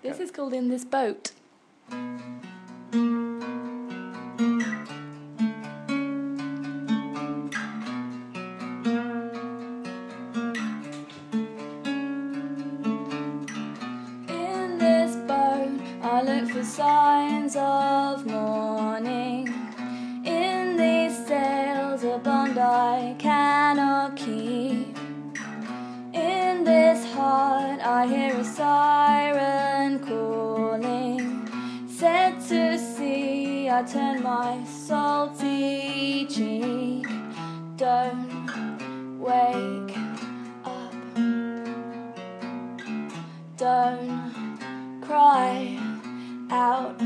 This is called In This Boat. In this boat, I look for signs of morning. In these sails, a bond I cannot keep. In this heart, I hear a siren calling. Set to sea, I turn my salty cheek. Don't wake up. Don't cry out.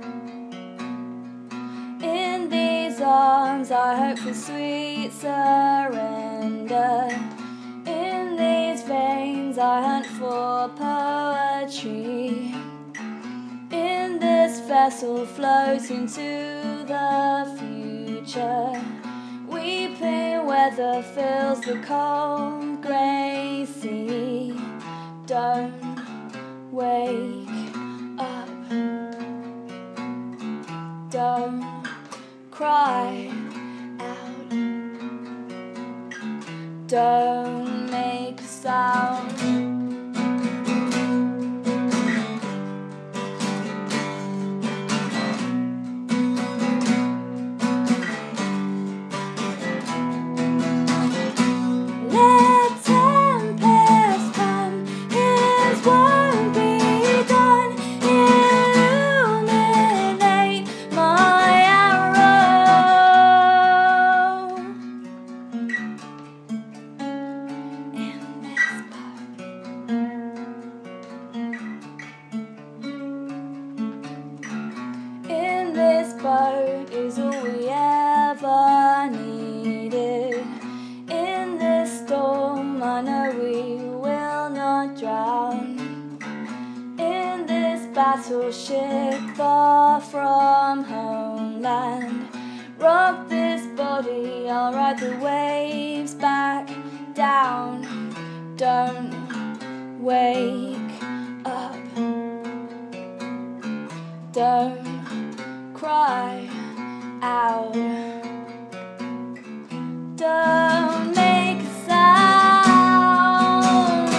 In these arms, I hope for sweet surrender. In these veins, I hunt for poetry. In this vessel, float into the future. Weeping weather fills the cold grey sea. Don't wake up. Don't cry out. Don't make a sound. Let tempest come, his won't be done. Illuminate my arrow. In this boat. In this boat is all we ever needed. In this storm, I know we will not drown. In this battleship far from homeland, rock this body, I'll ride the waves back down. Don't wake up. Don't cry out. Don't make a sound.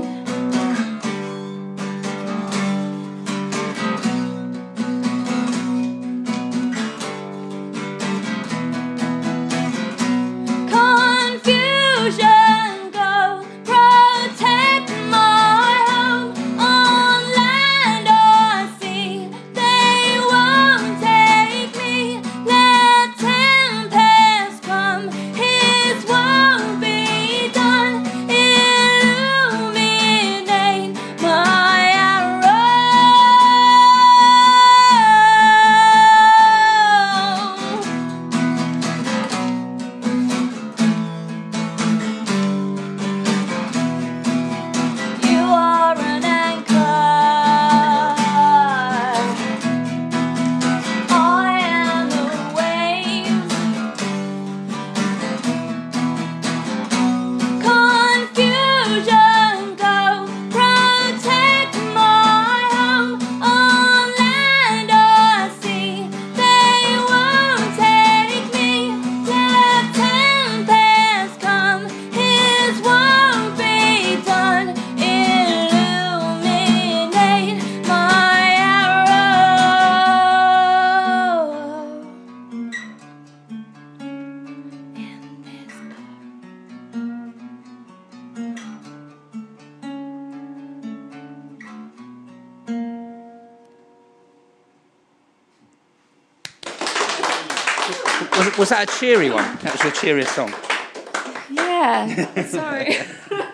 Confusion, go protect my home. On land or sea, they won't take me. Let tempest come, his won't be done. Illuminate my arrow. You are an anchor. I am the waves. Confusion, go protect my home. On land or sea, they won't take me. Let tempest come, his won't be done. Illuminate my arrow. In this Was that a cheery one? That was your cheeriest song. Yeah, sorry.